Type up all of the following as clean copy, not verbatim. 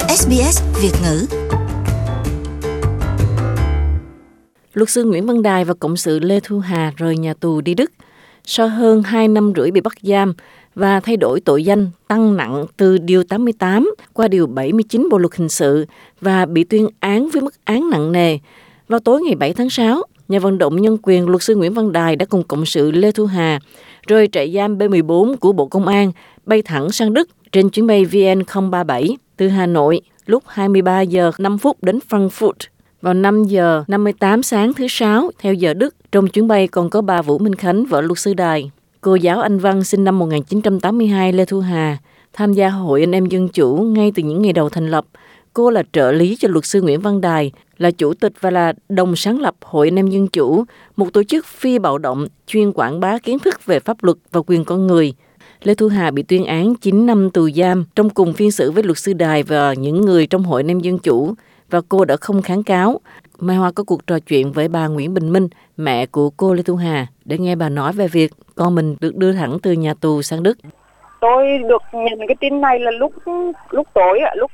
SBS Việt ngữ. Luật sư Nguyễn Văn Đài và cộng sự Lê Thu Hà rời nhà tù đi Đức sau hơn 2 năm rưỡi bị bắt giam và thay đổi tội danh tăng nặng từ Điều 88 qua Điều 79 Bộ Luật Hình sự và bị tuyên án với mức án nặng nề. Vào tối ngày 7 tháng 6, nhà vận động nhân quyền luật sư Nguyễn Văn Đài đã cùng cộng sự Lê Thu Hà rời trại giam B14 của Bộ Công an, bay thẳng sang Đức trên chuyến bay VN037 từ Hà Nội lúc 23 giờ 5 phút đến Frankfurt. Vào 5 giờ 58 sáng thứ Sáu, theo giờ Đức, trong chuyến bay còn có bà Vũ Minh Khánh, vợ luật sư Đài. Cô giáo Anh văn sinh năm 1982 Lê Thu Hà tham gia Hội Anh em Dân Chủ ngay từ những ngày đầu thành lập. Cô là trợ lý cho luật sư Nguyễn Văn Đài, là chủ tịch và là đồng sáng lập Hội Anh em Dân Chủ, một tổ chức phi bạo động chuyên quảng bá kiến thức về pháp luật và quyền con người. Lê Thu Hà bị tuyên án 9 năm tù giam trong cùng phiên xử với luật sư Đài và những người trong Hội Anh em Dân Chủ, và cô đã không kháng cáo. Mai Hoa có cuộc trò chuyện với bà Nguyễn Bình Minh, mẹ của cô Lê Thu Hà, để nghe bà nói về việc con mình được đưa thẳng từ nhà tù sang Đức. Tôi được nhận cái tin này là lúc tối, lúc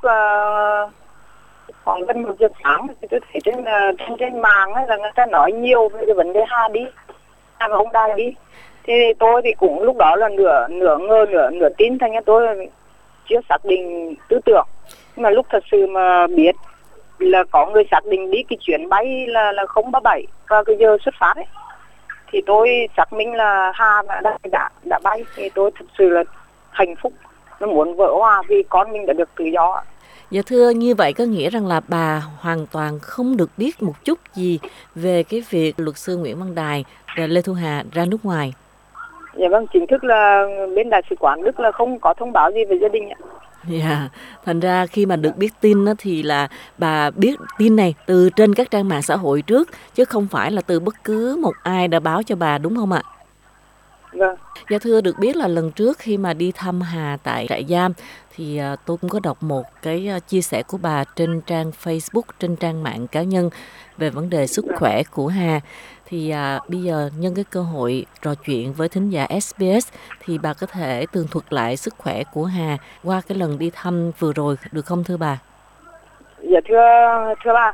khoảng gần 1 giờ sáng, thì tôi thấy trên mạng là người ta nói nhiều về cái vấn đề Hà và ông Đài đi. Thì tôi thì cũng lúc đó là nửa ngờ nửa tin, thành ra tôi chưa xác định tư tưởng. Nhưng mà lúc thật sự mà biết là có người xác định đi cái chuyến bay là 037 và cái giờ xuất phát ấy, thì tôi xác minh là Hà và Đài đã bay. Thì tôi thật sự là hạnh phúc, nó muốn vỡ hòa vì con mình đã được tự do. Dạ thưa, như vậy có nghĩa rằng là bà hoàn toàn không được biết một chút gì về cái việc luật sư Nguyễn Văn Đài và Lê Thu Hà ra nước ngoài. Dạ vâng, chính thức là bên Đại sứ quán Đức là không có thông báo gì về gia đình ạ. Dạ, thành ra khi mà được biết tin thì là bà biết tin này từ trên các trang mạng xã hội trước, chứ không phải là từ bất cứ một ai đã báo cho bà, đúng không ạ? Vâng. Dạ thưa, được biết là lần trước khi mà đi thăm Hà tại trại giam thì tôi cũng có đọc một cái chia sẻ của bà trên trang Facebook, trên trang mạng cá nhân về vấn đề sức khỏe của Hà. Thì bây giờ nhân cái cơ hội trò chuyện với thính giả SBS thì bà có thể tường thuật lại sức khỏe của Hà qua cái lần đi thăm vừa rồi được không thưa bà? Dạ thưa bà,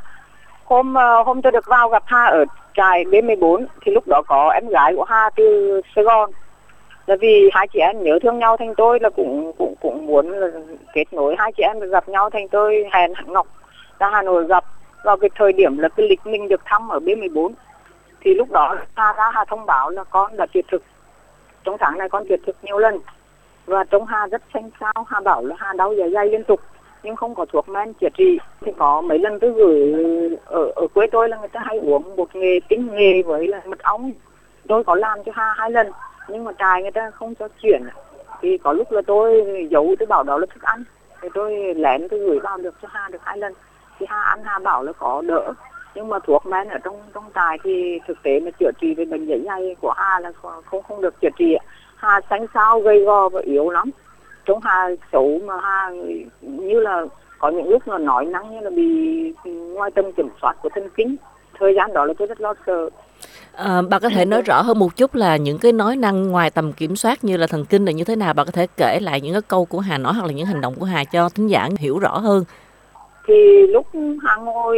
hôm tôi được vào gặp Hà ở trại B14 thì lúc đó có em gái của Hà từ Sài Gòn. Là vì hai chị em nhớ thương nhau, thành tôi là cũng muốn là kết nối hai chị em được gặp nhau, thành tôi hẹn Ngọc ra Hà Nội gặp vào cái thời điểm là cái lịch mình được thăm ở B14. Thì lúc đó Hà thông báo là con đã tuyệt thực, trong tháng này con tuyệt thực nhiều lần và trông Hà rất xanh xao. Hà bảo là Hà đau dạ dày liên tục nhưng không có thuốc men chữa trị. Thì có mấy lần tôi gửi ở quê tôi là người ta hay uống bột nghệ, tinh nghệ với là mật ong, tôi có làm cho Hà 2 lần nhưng mà trại người ta không cho chuyển. Thì có lúc là tôi giấu, tôi bảo đó là thức ăn, thì tôi lén tôi gửi vào được cho Hà được 2 lần. Thì Hà ăn, Hà bảo là có đỡ, nhưng mà thuốc men ở trong trại thì thực tế mà chữa trị về bệnh dạ dày của Hà là không được chữa trị. Hà xanh xao, gầy gò và yếu lắm, trông Hà xấu, mà Hà như là có những lúc mà nói năng như là bị ngoài tầm kiểm soát của thần kinh. Thời gian đó là tôi rất lo sợ. Bà có thể nói rõ hơn một chút là những cái nói năng ngoài tầm kiểm soát như là thần kinh là như thế nào? Bà có thể kể lại những cái câu của Hà nói hoặc là những hành động của Hà cho thính giả hiểu rõ hơn. Thì lúc Hà ngồi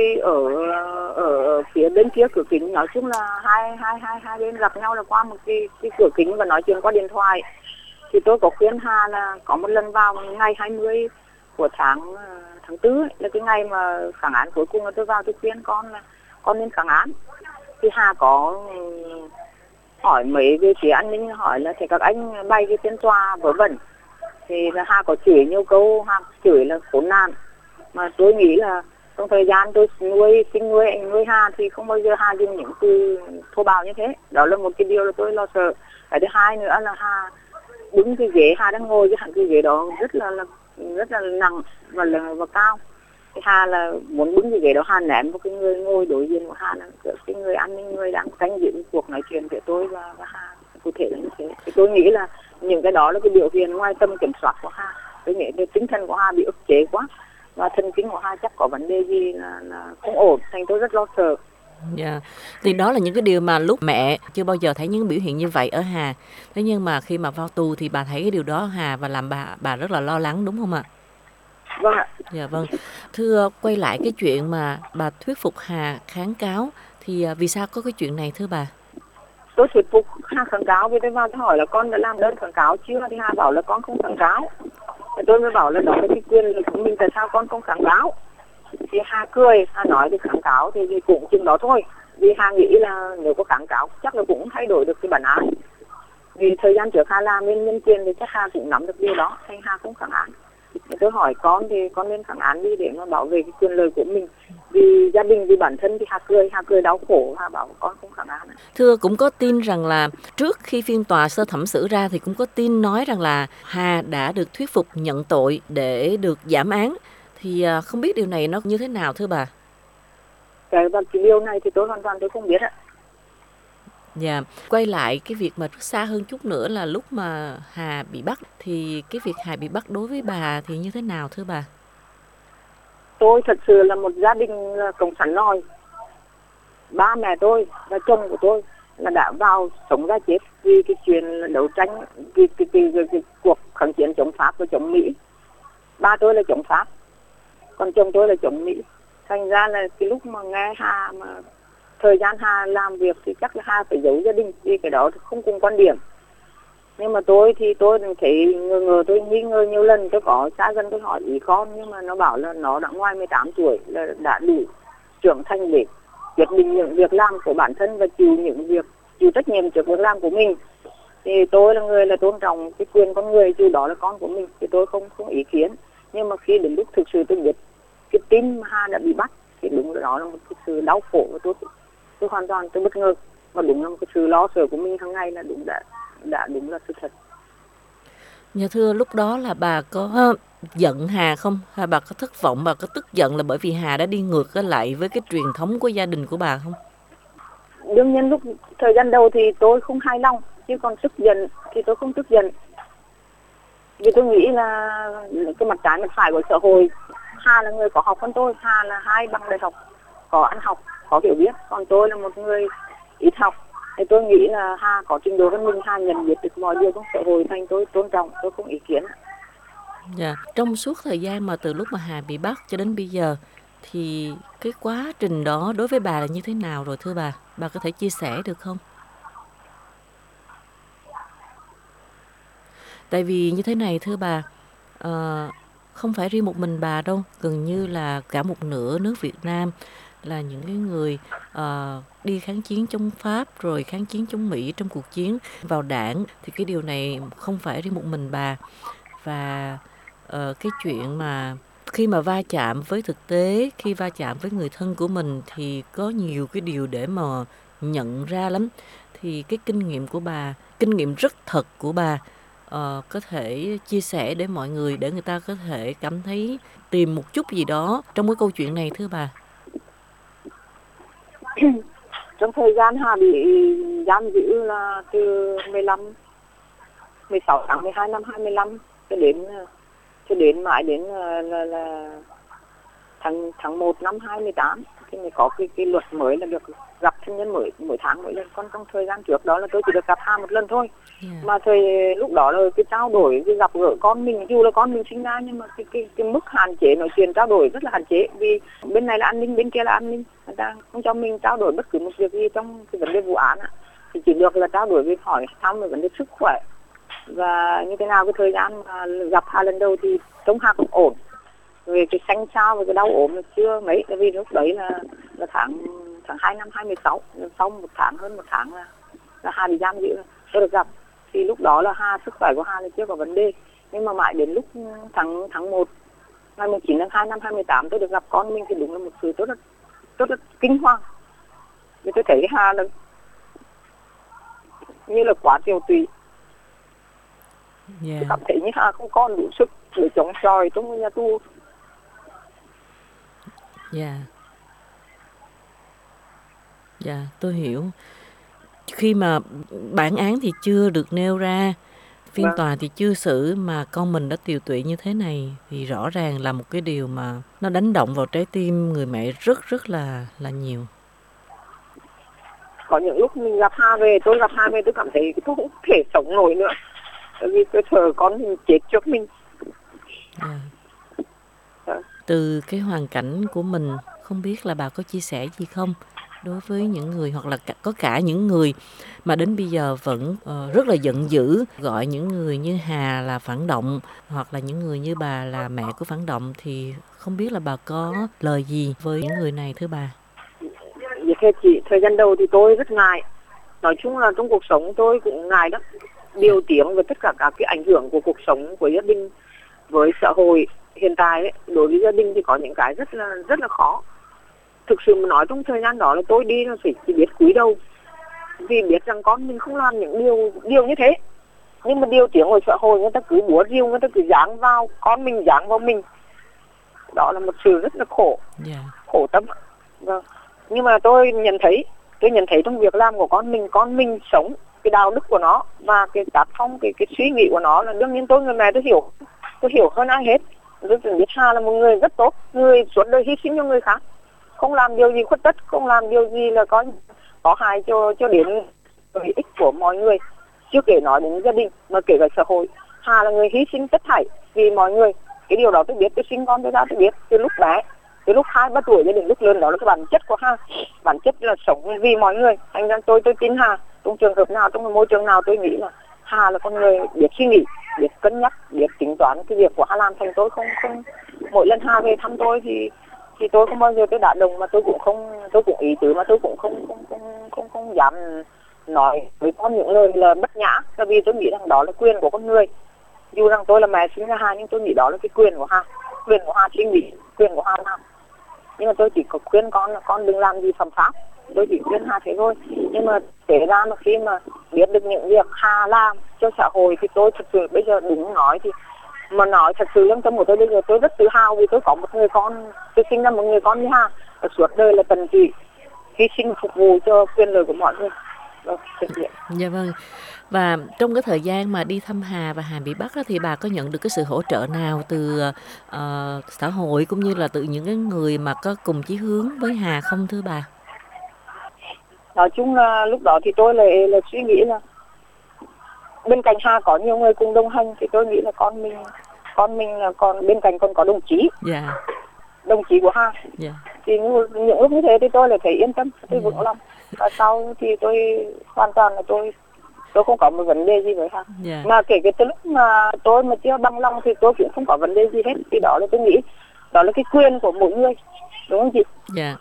ở phía bên kia cửa kính, nói chung là hai bên gặp nhau là qua một cái cửa kính và nói chuyện qua điện thoại. Thì tôi có khuyên Hà là có một lần vào ngày 20 của tháng 4 ấy, là cái ngày mà kháng án cuối cùng, là tôi vào tôi khuyên con là con nên kháng án. Thì Hà có hỏi mấy về phía an ninh, hỏi là thì các anh bay cái phiên tòa vớ vẩn. Thì là Hà có chửi nhiều câu, Hà chửi là khốn nạn. Mà tôi nghĩ là trong thời gian tôi sinh nuôi anh nuôi Hà thì không bao giờ Hà dùng những từ thô bạo như thế. Đó là một cái điều là tôi lo sợ. Cái thứ hai nữa là Hà đứng cái ghế, Hà đang ngồi cái ghế đó rất là nặng và cao. Thì Hà là muốn đứng cái ghế đó, Hà ném vào cái người ngồi đối diện của Hà, là cái người an ninh, người đang canh giữ cuộc nói chuyện với tôi và Hà, cụ thể là như thế. Thì tôi nghĩ là những cái đó là cái biểu hiện ngoài tầm kiểm soát của Hà. Tôi nghĩ cái tinh thần của Hà bị ức chế quá và thần kinh của Hà chắc có vấn đề gì là không ổn, thành tôi rất lo sợ. Dạ, thì đó là những cái điều mà lúc mẹ chưa bao giờ thấy những biểu hiện như vậy ở Hà. Thế nhưng mà khi mà vào tù thì bà thấy cái điều đó Hà và làm bà rất là lo lắng, đúng không ạ? Vâng ạ. Dạ vâng. Thưa, quay lại cái chuyện mà bà thuyết phục Hà kháng cáo thì vì sao có cái chuyện này thưa bà? Tôi thuyết phục Hà kháng cáo vì tôi vào tôi hỏi là con đã làm đơn kháng cáo chưa, thì Hà bảo là con không kháng cáo. Thì tôi mới bảo là đó là cái quyền của mình, tại sao con không kháng cáo. Thì Hà cười, Hà nói thì kháng cáo thì cũng chừng đó thôi, vì Hà nghĩ là nếu có kháng cáo chắc là cũng thay đổi được cái bản án, vì thời gian trước Hà làm nên nhân quyền thì chắc Hà cũng nắm được điều đó, thành Hà không kháng án. Thì tôi hỏi con thì con nên kháng án đi để mà bảo vệ cái quyền lợi của mình, vì gia đình, vì bản thân. Thì Hà cười đau khổ, Hà bảo con không kháng án. Thưa, cũng có tin rằng là trước khi phiên tòa sơ thẩm xử ra thì cũng có tin nói rằng là Hà đã được thuyết phục nhận tội để được giảm án. Thì không biết điều này nó như thế nào thưa bà? Cái điều này thì tôi hoàn toàn tôi không biết ạ. Dạ, quay lại cái việc mà xa hơn chút nữa là lúc mà Hà bị bắt, thì cái việc Hà bị bắt đối với bà thì như thế nào thưa bà? Tôi thật sự là một gia đình cộng sản nòi. Ba mẹ tôi và chồng của tôi là đã vào sống ra chết vì cái chuyện là đấu tranh, cái cuộc kháng chiến chống Pháp và chống Mỹ. Ba tôi là chống Pháp, còn chồng tôi là chống Mỹ. Thành ra là cái lúc mà nghe Hà mà thời gian Hà làm việc thì chắc là Hà phải giấu gia đình, vì cái đó không cùng quan điểm. Nhưng mà tôi thì tôi thấy ngờ, tôi nghi ngờ nhiều lần. Tôi có xa dân tôi hỏi ý con, nhưng mà nó bảo là nó đã ngoài 18 tuổi, là đã đủ trưởng thành để quyết định những việc làm của bản thân và chịu trách nhiệm trước việc làm của mình. Thì tôi là người là tôn trọng cái quyền con người, dù đó là con của mình thì tôi không ý kiến. Nhưng mà khi đến lúc thực sự tôi biết cái tin mà Hà đã bị bắt thì đúng là đó là một cái sự đau khổ, và tôi hoàn toàn tôi bất ngờ, và đúng là một cái sự lo sợ của mình hàng ngày là đúng đúng là sự thật. Dạ thưa, lúc đó là bà có giận Hà không? Hay bà có thất vọng, bà có tức giận là bởi vì Hà đã đi ngược lại với cái truyền thống của gia đình của bà không? Đương nhiên lúc thời gian đầu thì tôi không hài lòng, chứ còn tức giận thì tôi không tức giận. Vì tôi nghĩ là cái mặt trái mặt phải của xã hội, Hà là người có học hơn tôi. Hà là 2 bằng đại học, có ăn học, có hiểu biết, còn tôi là một người ít học. Thì tôi nghĩ là Hà có trình độ hơn mình, Hà nhận biết được mọi điều trong xã hội, thành tôi tôn trọng, tôi không ý kiến. Dạ, trong suốt thời gian mà từ lúc mà Hà bị bắt cho đến bây giờ thì cái quá trình đó đối với bà là như thế nào rồi thưa bà? Bà có thể chia sẻ được không? Tại vì như thế này thưa bà, không phải riêng một mình bà đâu, gần như là cả một nửa nước Việt Nam là những cái người đi kháng chiến chống Pháp rồi kháng chiến chống Mỹ trong cuộc chiến vào đảng, thì cái điều này không phải riêng một mình bà. Và cái chuyện mà khi mà va chạm với thực tế, khi va chạm với người thân của mình thì có nhiều cái điều để mà nhận ra lắm. Thì cái kinh nghiệm của bà, kinh nghiệm rất thật của bà, có thể chia sẻ để mọi người, để người ta có thể cảm thấy tìm một chút gì đó trong cái câu chuyện này thưa bà. Trong thời gian Hà bị giam giữ là từ 16 tháng 12 năm 25 cho đến mãi đến là tháng 1 năm 2018 thì mới có cái luật mới là được gặp thân nhân mỗi tháng mỗi lần. Còn trong thời gian trước đó là tôi chỉ được gặp Hà một lần thôi. Mà lúc đó là cái trao đổi, cái gặp gỡ con mình, dù là con mình sinh ra, nhưng mà cái mức hạn chế nói chuyện trao đổi rất là hạn chế, vì bên này là an ninh, bên kia là an ninh, người ta không cho mình trao đổi bất cứ một việc gì trong cái vấn đề vụ án thì chỉ được là trao đổi với hỏi thăm về vấn đề sức khỏe và như thế nào. Cái thời gian mà gặp Hà lần đầu thì trông Hà cũng ổn, về cái xanh xao và cái đau ốm là chưa mấy, tại vì lúc đấy là tháng 2 năm 2016, sau hơn một tháng là Hà bị giam giữ, tôi được gặp. Thì lúc đó là sức khỏe của Hà là chưa có vấn đề, nhưng mà mãi đến lúc tháng 1 ngày 9 tháng 2 năm 2018 tôi được gặp con mình thì đúng là một sự rất là kinh hoàng. Vì tôi thấy Hà là như là quá tiêu tùy. Tôi cảm thấy như Hà không còn đủ sức để chống chọi trong nhà tù. Dạ, tôi hiểu. Khi mà bản án thì chưa được nêu ra, phiên tòa thì chưa xử mà con mình đã tiều tụy như thế này thì rõ ràng là một cái điều mà nó đánh động vào trái tim người mẹ rất là nhiều. Có những lúc mình tôi gặp Hà về tôi cảm thấy tôi không thể sống nổi nữa, tại vì tôi sợ con mình chết trước mình. Từ cái hoàn cảnh của mình, không biết là bà có chia sẻ gì không đối với những người, hoặc là có cả những người mà đến bây giờ vẫn rất là giận dữ, gọi những người như Hà là phản động, hoặc là những người như bà là mẹ của phản động, thì không biết là bà có lời gì với những người này thưa bà? Vậy thưa chị, thời gian đầu thì tôi rất ngại. Nói chung là trong cuộc sống tôi cũng ngại lắm. Điều tiếng về tất cả các cái ảnh hưởng của cuộc sống của gia đình với xã hội hiện tại ấy, đối với gia đình thì có những cái rất là khó. Thực sự mà nói trong thời gian đó là tôi đi là phải chỉ biết cúi đầu, vì biết rằng con mình không làm những điều như thế. Nhưng mà điều tiếng của xã hội người ta cứ búa rìu, người ta cứ giáng vào con mình, giáng vào mình. Đó là một sự rất là khổ, khổ tâm. Vâng. Nhưng mà tôi nhận thấy trong việc làm của con mình sống cái đạo đức của nó và cái tác phong, cái suy nghĩ của nó là đương nhiên tôi người mẹ tôi hiểu hơn ai hết. Tôi biết Hà là một người rất tốt, người suốt đời hy sinh cho người khác, không làm điều gì khuất tất, không làm điều gì là có hại cho đến lợi ích của mọi người, chưa kể nói đến gia đình mà kể cả xã hội. Hà là người hy sinh tất thảy vì mọi người. Cái điều đó tôi biết, tôi sinh con tôi ra tôi biết từ lúc bé, từ lúc 2-3 tuổi đến lúc lớn. Đó là cái bản chất của Hà, bản chất là sống vì mọi người. Thành ra tôi tin Hà trong trường hợp nào, trong môi trường nào, tôi nghĩ là Hà là con người biết suy nghĩ, biết cân nhắc, biết tính toán cái việc của Hà làm. Thành tôi không mỗi lần Hà về thăm tôi thì tôi không bao giờ tôi đả động, mà tôi cũng ý tứ, mà tôi cũng không dám nói với con những lời là bất nhã, bởi vì tôi nghĩ rằng đó là quyền của con người. Dù rằng tôi là mẹ sinh ra Hà, nhưng tôi nghĩ đó là cái quyền của Hà suy nghĩ, quyền của Hà làm. Nhưng mà tôi chỉ có khuyên con là con đừng làm gì phạm pháp, tôi chỉ khuyên Hà thế thôi. Nhưng mà kể ra mà khi mà biết được những việc Hà làm cho xã hội thì tôi thật sự bây giờ đúng nói thì mà nói thật sự lương tâm của tôi bây giờ tôi rất tự hào vì tôi có một người con, tôi sinh ra một người con như Hà, và suốt đời là tận tụy hy sinh phục vụ cho quyền lợi của mọi người. Dạ vâng. Và trong cái thời gian mà đi thăm Hà và Hà bị bắt đó, thì bà có nhận được cái sự hỗ trợ nào từ xã hội cũng như là từ những cái người mà có cùng chí hướng với Hà không thưa bà? Nói chung là lúc đó thì tôi là suy nghĩ là bên cạnh Hà có nhiều người cùng đồng hành, thì tôi nghĩ là con mình là còn bên cạnh còn có đồng chí. Đồng chí của Hà. Thì những lúc như thế thì tôi lại thấy yên tâm, tôi vững lòng. Và sau thì tôi hoàn toàn là tôi không có một vấn đề gì với Hà. Mà kể cái từ lúc mà tôi mà chưa bằng lòng thì tôi cũng không có vấn đề gì hết. Thì đó là tôi nghĩ đó là cái quyền của mỗi người, đúng không chị?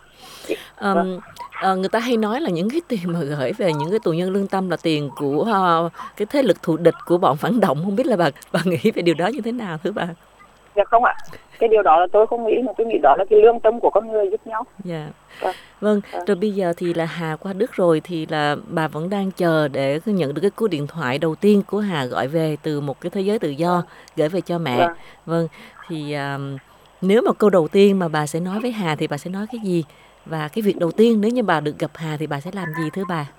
Người ta hay nói là những cái tiền mà gửi về những cái tù nhân lương tâm là tiền của cái thế lực thù địch của bọn phản động. Không biết là bà nghĩ về điều đó như thế nào thưa bà? Dạ không ạ. Cái điều đó là tôi không nghĩ, mà tôi nghĩ đó là cái lương tâm của con người giúp nhau. Vâng. Rồi bây giờ thì là Hà qua Đức rồi, thì là bà vẫn đang chờ để nhận được cái cú điện thoại đầu tiên của Hà gọi về từ một cái thế giới tự do gửi về cho mẹ. Vâng. Thì nếu mà câu đầu tiên mà bà sẽ nói với Hà thì bà sẽ nói cái gì? Và cái việc đầu tiên nếu như bà được gặp Hà thì bà sẽ làm gì thưa bà?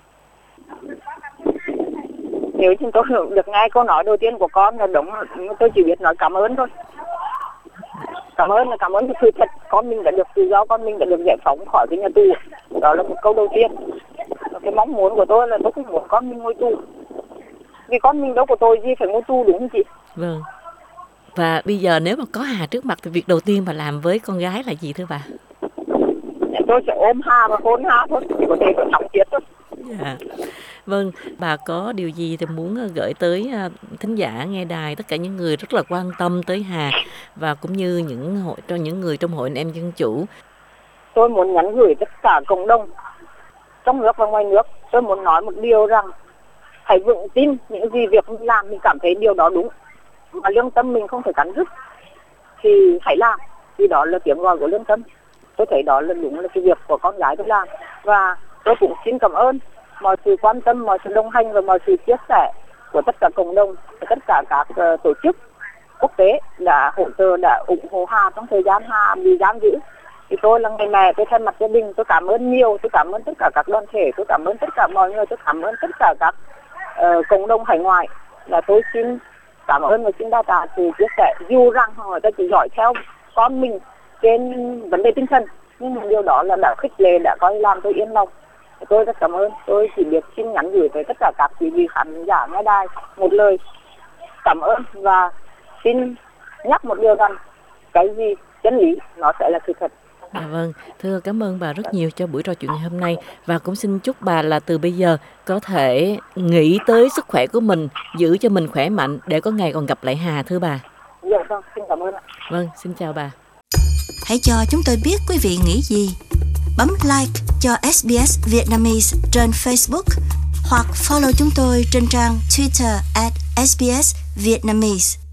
Nếu chúng tôi được nghe câu nói đầu tiên của con là đúng, tôi chỉ biết nói cảm ơn thôi. Cảm ơn cái sự thật, con mình đã được tự do, con mình đã được giải phóng khỏi cái nhà tù. Đó là một câu đầu tiên. Cái mong muốn của tôi là tôi không muốn con mình ngồi tù, vì con mình đâu có tội gì phải ngồi tù, đúng không chị? Vâng. Và bây giờ nếu mà có Hà trước mặt thì việc đầu tiên bà làm với con gái là gì thưa bà? Tôi sẽ ôm Hà và hôn Hà thôi, chỉ có thể phải nắm chết thôi. Vâng, bà có điều gì thì muốn gửi tới thính giả nghe đài, tất cả những người rất là quan tâm tới Hà và cũng như những người trong hội anh em dân chủ? Tôi muốn nhắn gửi tất cả cộng đồng trong nước và ngoài nước. Tôi muốn nói một điều rằng hãy vững tin những gì việc mình làm mình cảm thấy điều đó đúng, mà lương tâm mình không thể cắn rứt thì hãy làm, vì đó là tiếng gọi của lương tâm. Tôi thấy đó là đúng là cái việc của con gái tôi làm. Và tôi cũng xin cảm ơn mọi sự quan tâm, mọi sự đồng hành và mọi sự chia sẻ của tất cả cộng đồng và tất cả các tổ chức quốc tế đã hỗ trợ, đã ủng hộ Hà trong thời gian Hà bị giam giữ. Thì tôi là người mẹ, tôi thay mặt gia đình tôi cảm ơn nhiều, tôi cảm ơn tất cả các đoàn thể, tôi cảm ơn tất cả mọi người, tôi cảm ơn tất cả các cộng đồng hải ngoại. Là tôi xin cảm ơn và xin đa tạ sự chia sẻ, dù rằng họ ta chỉ giỏi theo con mình trên vấn đề tinh thần, nhưng điều đó là đã khích lệ, đã coi làm tôi yên lòng. Tôi rất cảm ơn. Tôi chỉ biết xin nhắn gửi tới tất cả các quý vị khán giả nghe đài một lời cảm ơn, và xin nhắc một điều rằng cái gì chân lý, nó sẽ là sự thật. Vâng, thưa cảm ơn bà rất nhiều cho buổi trò chuyện ngày hôm nay, và cũng xin chúc bà là từ bây giờ có thể nghĩ tới sức khỏe của mình, giữ cho mình khỏe mạnh để có ngày còn gặp lại Hà, thưa bà. Dạ vâng, xin cảm ơn ạ. Vâng, xin chào bà. Hãy cho chúng tôi biết quý vị nghĩ gì. Bấm like cho SBS Vietnamese trên Facebook hoặc follow chúng tôi trên trang Twitter @SBS Vietnamese.